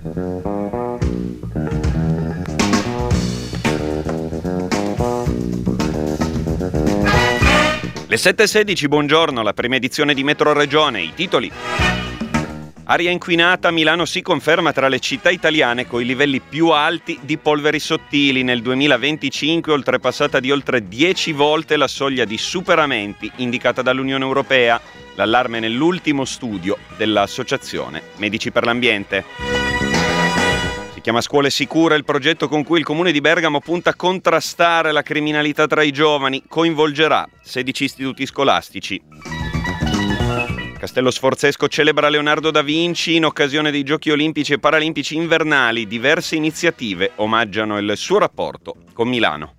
Le 7:16, buongiorno, la prima edizione di Metro Regione, i titoli. Aria inquinata, Milano si conferma tra le città italiane con i livelli più alti di polveri sottili. Nel 2025 oltrepassata di oltre 10 volte la soglia di superamenti indicata dall'Unione Europea. L'allarme nell'ultimo studio dell'Associazione Medici per l'Ambiente. Si chiama Scuole Sicure il progetto con cui il Comune di Bergamo punta a contrastare la criminalità tra i giovani. Coinvolgerà 16 istituti scolastici. Castello Sforzesco celebra Leonardo da Vinci in occasione dei Giochi Olimpici e Paralimpici invernali. Diverse iniziative omaggiano il suo rapporto con Milano.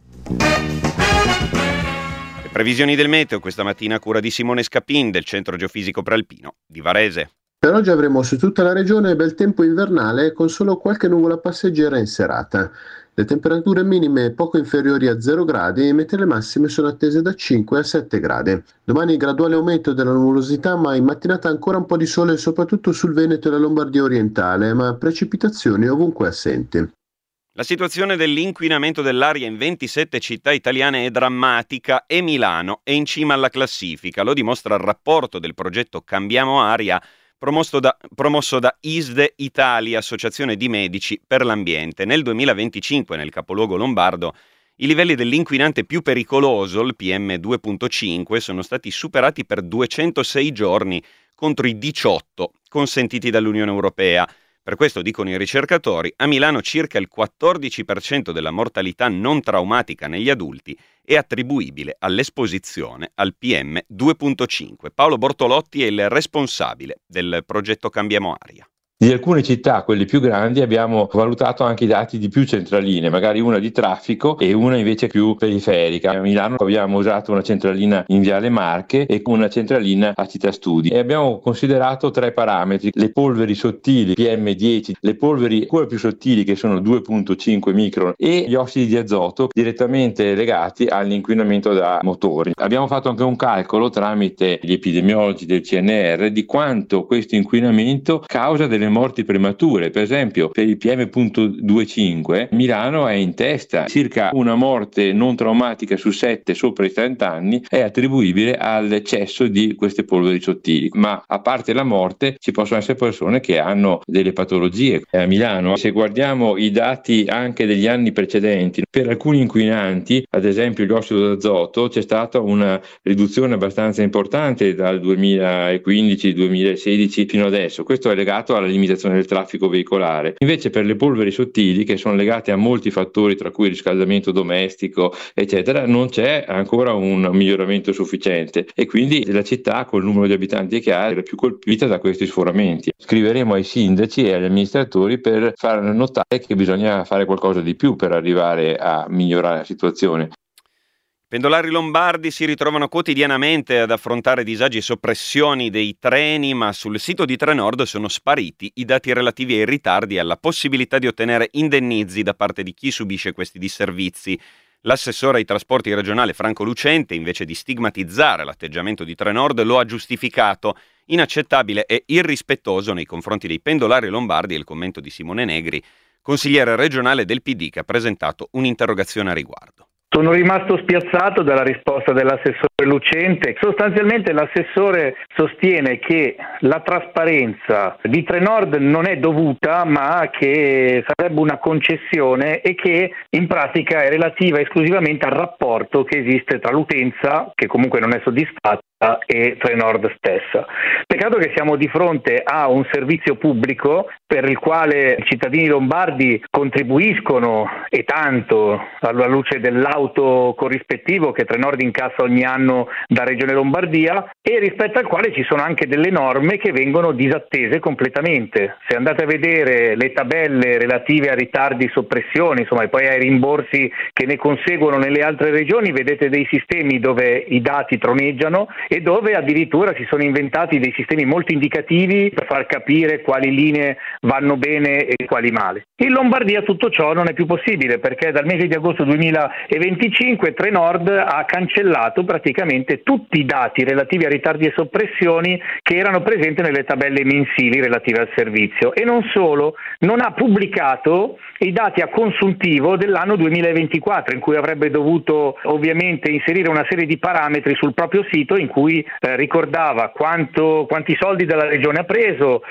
Le previsioni del meteo questa mattina a cura di Simone Scapin del Centro Geofisico Prealpino di Varese. Per oggi avremo su tutta la regione bel tempo invernale con solo qualche nuvola passeggera in serata. Le temperature minime poco inferiori a 0 gradi, mentre le massime sono attese da 5 a 7 gradi. Domani graduale aumento della nuvolosità, ma in mattinata ancora un po' di sole soprattutto sul Veneto e la Lombardia orientale, ma precipitazioni ovunque assenti. La situazione dell'inquinamento dell'aria in 27 città italiane è drammatica e Milano è in cima alla classifica. Lo dimostra il rapporto del progetto Cambiamo Aria promosso da ISDE Italia, Associazione di Medici per l'Ambiente. Nel 2025, nel capoluogo lombardo, i livelli dell'inquinante più pericoloso, il PM2.5, sono stati superati per 206 giorni contro i 18 consentiti dall'Unione Europea. Per questo, dicono i ricercatori, a Milano circa il 14% della mortalità non traumatica negli adulti è attribuibile all'esposizione al PM2.5. Paolo Bortolotti è il responsabile del progetto Cambiamo Aria. Di alcune città, quelle più grandi, abbiamo valutato anche i dati di più centraline, magari una di traffico e una invece più periferica. A Milano abbiamo usato una centralina in Viale Marche e una centralina a Città Studi e abbiamo considerato 3 parametri: le polveri sottili PM10, le polveri ancora più sottili che sono 2.5 micron e gli ossidi di azoto direttamente legati all'inquinamento da motori. Abbiamo fatto anche un calcolo tramite gli epidemiologi del CNR di quanto questo inquinamento causa delle morti premature. Per esempio, per il PM.25 Milano è in testa. Circa una morte non traumatica su 7 sopra i 30 anni è attribuibile all'eccesso di queste polveri sottili. Ma a parte la morte ci possono essere persone che hanno delle patologie. A Milano, se guardiamo i dati anche degli anni precedenti, per alcuni inquinanti, ad esempio l'ossido d'azoto, c'è stata una riduzione abbastanza importante dal 2015-2016 fino adesso. Questo è legato alla limitazione del traffico veicolare. Invece per le polveri sottili, che sono legate a molti fattori tra cui il riscaldamento domestico eccetera, non c'è ancora un miglioramento sufficiente e quindi la città, col numero di abitanti che ha, è più colpita da questi sforamenti. Scriveremo ai sindaci e agli amministratori per far notare che bisogna fare qualcosa di più per arrivare a migliorare la situazione. Pendolari lombardi si ritrovano quotidianamente ad affrontare disagi e soppressioni dei treni, ma sul sito di Trenord sono spariti i dati relativi ai ritardi e alla possibilità di ottenere indennizi da parte di chi subisce questi disservizi. L'assessore ai trasporti regionale Franco Lucente, invece di stigmatizzare l'atteggiamento di Trenord, lo ha giustificato. Inaccettabile e irrispettoso nei confronti dei pendolari lombardi è il commento di Simone Negri, consigliere regionale del PD, che ha presentato un'interrogazione a riguardo. Sono rimasto spiazzato dalla risposta dell'assessore Lucente. Sostanzialmente l'assessore sostiene che la trasparenza di Trenord non è dovuta, ma che sarebbe una concessione e che in pratica è relativa esclusivamente al rapporto che esiste tra l'utenza, che comunque non è soddisfatta, e Trenord stessa. Peccato che siamo di fronte a un servizio pubblico per il quale i cittadini lombardi contribuiscono e tanto alla luce dell'auto corrispettivo che Trenord incassa ogni anno da Regione Lombardia e rispetto al quale ci sono anche delle norme che vengono disattese completamente. Se andate a vedere le tabelle relative a ritardi, soppressioni, insomma, e poi ai rimborsi che ne conseguono nelle altre regioni, vedete dei sistemi dove i dati troneggiano e dove addirittura si sono inventati dei sistemi molto indicativi per far capire quali linee vanno bene e quali male. In Lombardia tutto ciò non è più possibile, perché dal mese di agosto 2025 Trenord ha cancellato praticamente tutti i dati relativi a ritardi e soppressioni che erano presenti nelle tabelle mensili relative al servizio, e non solo, non ha pubblicato i dati a consuntivo dell'anno 2024, in cui avrebbe dovuto ovviamente inserire una serie di parametri sul proprio sito in cui ricordava quanti soldi dalla regione ha preso,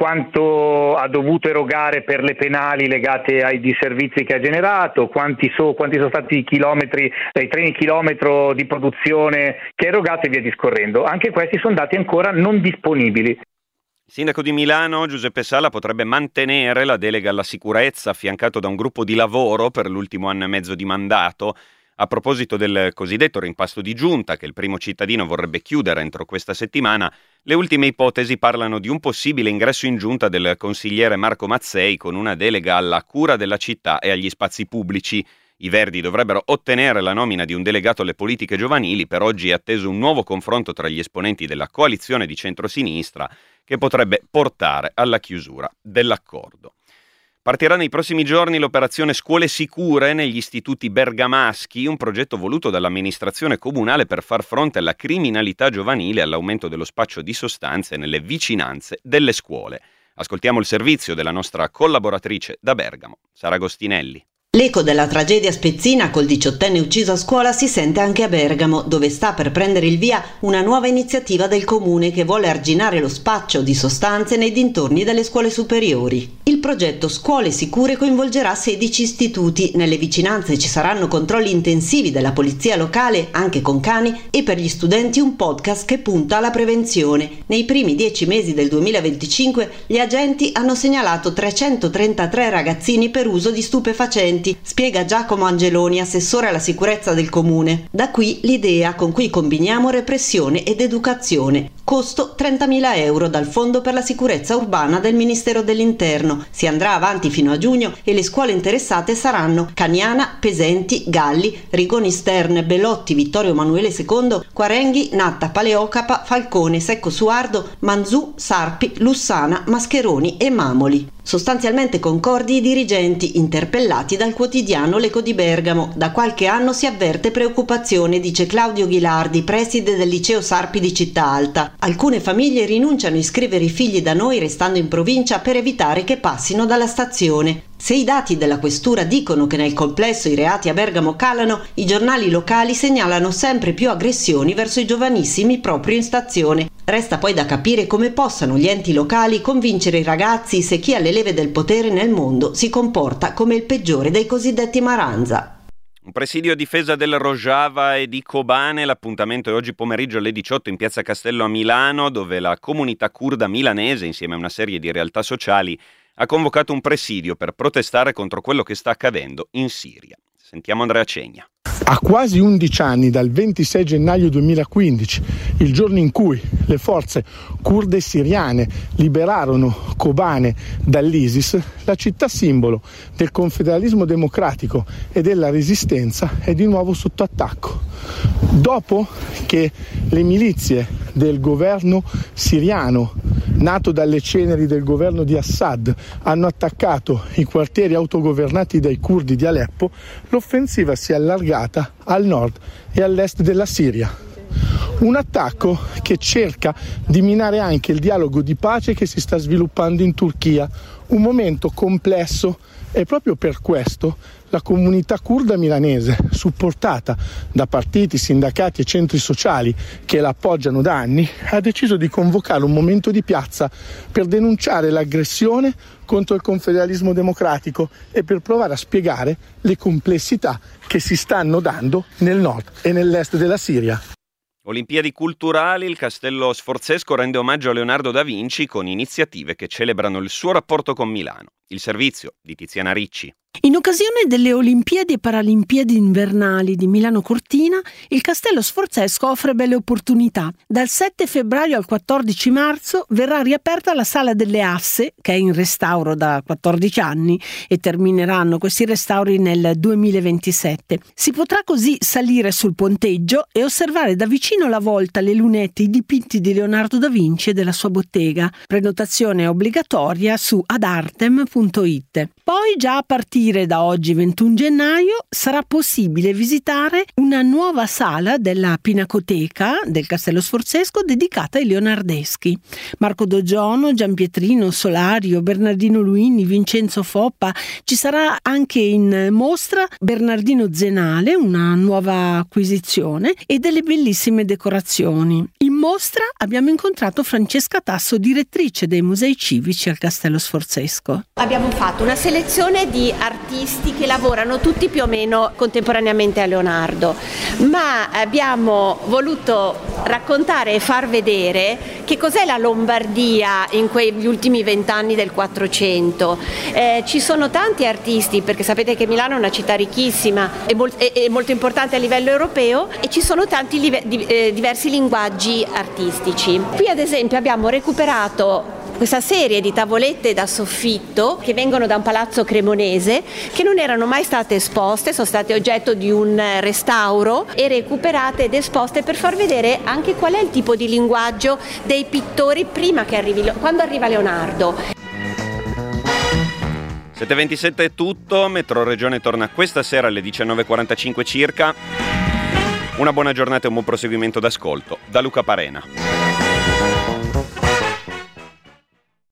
quanto ha dovuto erogare per le penali legate ai disservizi che ha generato, quanti sono stati i chilometri, i treni chilometro di produzione che ha erogato e via discorrendo. Anche questi sono dati ancora non disponibili. Il sindaco di Milano, Giuseppe Sala, potrebbe mantenere la delega alla sicurezza affiancato da un gruppo di lavoro per l'ultimo anno e mezzo di mandato. A proposito del cosiddetto rimpasto di giunta, che il primo cittadino vorrebbe chiudere entro questa settimana, le ultime ipotesi parlano di un possibile ingresso in giunta del consigliere Marco Mazzei con una delega alla cura della città e agli spazi pubblici. I Verdi dovrebbero ottenere la nomina di un delegato alle politiche giovanili. Per oggi è atteso un nuovo confronto tra gli esponenti della coalizione di centrosinistra che potrebbe portare alla chiusura dell'accordo. Partirà nei prossimi giorni l'operazione Scuole Sicure negli istituti bergamaschi, un progetto voluto dall'amministrazione comunale per far fronte alla criminalità giovanile e all'aumento dello spaccio di sostanze nelle vicinanze delle scuole. Ascoltiamo il servizio della nostra collaboratrice da Bergamo, Sara Agostinelli. L'eco della tragedia spezzina col 18enne ucciso a scuola si sente anche a Bergamo, dove sta per prendere il via una nuova iniziativa del comune che vuole arginare lo spaccio di sostanze nei dintorni delle scuole superiori. Il progetto Scuole Sicure coinvolgerà 16 istituti. Nelle vicinanze ci saranno controlli intensivi della polizia locale, anche con cani, e per gli studenti un podcast che punta alla prevenzione. Nei primi 10 mesi del 2025 gli agenti hanno segnalato 333 ragazzini per uso di stupefacenti, spiega Giacomo Angeloni, assessore alla sicurezza del comune. Da qui l'idea con cui combiniamo repressione ed educazione. Costo 30.000 euro dal Fondo per la sicurezza urbana del Ministero dell'Interno. Si andrà avanti fino a giugno e le scuole interessate saranno Caniana, Pesenti, Galli, Rigoni Stern, Belotti, Vittorio Emanuele II, Quarenghi, Natta, Paleocapa, Falcone, Secco Suardo, Manzù, Sarpi, Lussana, Mascheroni e Mamoli. Sostanzialmente concordi i dirigenti, interpellati dal quotidiano L'Eco di Bergamo. Da qualche anno si avverte preoccupazione, dice Claudio Ghilardi, preside del liceo Sarpi di Città Alta. Alcune famiglie rinunciano a iscrivere i figli da noi restando in provincia per evitare che passino dalla stazione. Se i dati della questura dicono che nel complesso i reati a Bergamo calano, i giornali locali segnalano sempre più aggressioni verso i giovanissimi proprio in stazione. Resta poi da capire come possano gli enti locali convincere i ragazzi se chi ha le leve del potere nel mondo si comporta come il peggiore dei cosiddetti Maranza. Un presidio a difesa del Rojava e di Kobane. L'appuntamento è oggi pomeriggio alle 18 in Piazza Castello a Milano, dove la comunità curda milanese, insieme a una serie di realtà sociali, ha convocato un presidio per protestare contro quello che sta accadendo in Siria. Sentiamo Andrea Cegna. A quasi 11 anni dal 26 gennaio 2015, il giorno in cui le forze kurde siriane liberarono Kobane dall'ISIS, la città simbolo del confederalismo democratico e della resistenza è di nuovo sotto attacco. Dopo che le milizie del governo siriano, nato dalle ceneri del governo di Assad, hanno attaccato i quartieri autogovernati dai curdi di Aleppo, l'offensiva si è allargata al nord e all'est della Siria. Un attacco che cerca di minare anche il dialogo di pace che si sta sviluppando in Turchia, un momento complesso, e proprio per questo la comunità curda milanese, supportata da partiti, sindacati e centri sociali che la appoggiano da anni, ha deciso di convocare un momento di piazza per denunciare l'aggressione contro il confederalismo democratico e per provare a spiegare le complessità che si stanno dando nel nord e nell'est della Siria. Olimpiadi culturali, il Castello Sforzesco rende omaggio a Leonardo da Vinci con iniziative che celebrano il suo rapporto con Milano. Il servizio di Tiziana Ricci. In occasione delle Olimpiadi e Paralimpiadi invernali di Milano Cortina, il Castello Sforzesco offre belle opportunità. Dal 7 febbraio al 14 marzo verrà riaperta la Sala delle Asse, che è in restauro da 14 anni, e termineranno questi restauri nel 2027. Si potrà così salire sul ponteggio e osservare da vicino la volta, le lunette, i dipinti di Leonardo da Vinci e della sua bottega. Prenotazione obbligatoria su adartem.it. Poi, già a partire da oggi 21 gennaio sarà possibile visitare una nuova sala della Pinacoteca del Castello Sforzesco dedicata ai leonardeschi. Marco Dogiono, Gianpietrino Solario, Bernardino Luini, Vincenzo Foppa. Ci sarà anche in mostra Bernardino Zenale, una nuova acquisizione, e delle bellissime decorazioni. In mostra abbiamo incontrato Francesca Tasso, direttrice dei musei civici al Castello Sforzesco. Abbiamo fatto una selezione di artisti che lavorano tutti più o meno contemporaneamente a Leonardo, ma abbiamo voluto raccontare e far vedere che cos'è la Lombardia in quegli ultimi 20 anni del 400. Ci sono tanti artisti, perché sapete che Milano è una città ricchissima e molto importante a livello europeo, e ci sono tanti diversi linguaggi artistici. Qui ad esempio abbiamo recuperato questa serie di tavolette da soffitto che vengono da un palazzo cremonese, che non erano mai state esposte, sono state oggetto di un restauro e recuperate ed esposte per far vedere anche qual è il tipo di linguaggio dei pittori prima che quando arriva Leonardo. 7:27 è tutto, Metro Regione torna questa sera alle 19:45 circa. Una buona giornata e un buon proseguimento d'ascolto da Luca Parena.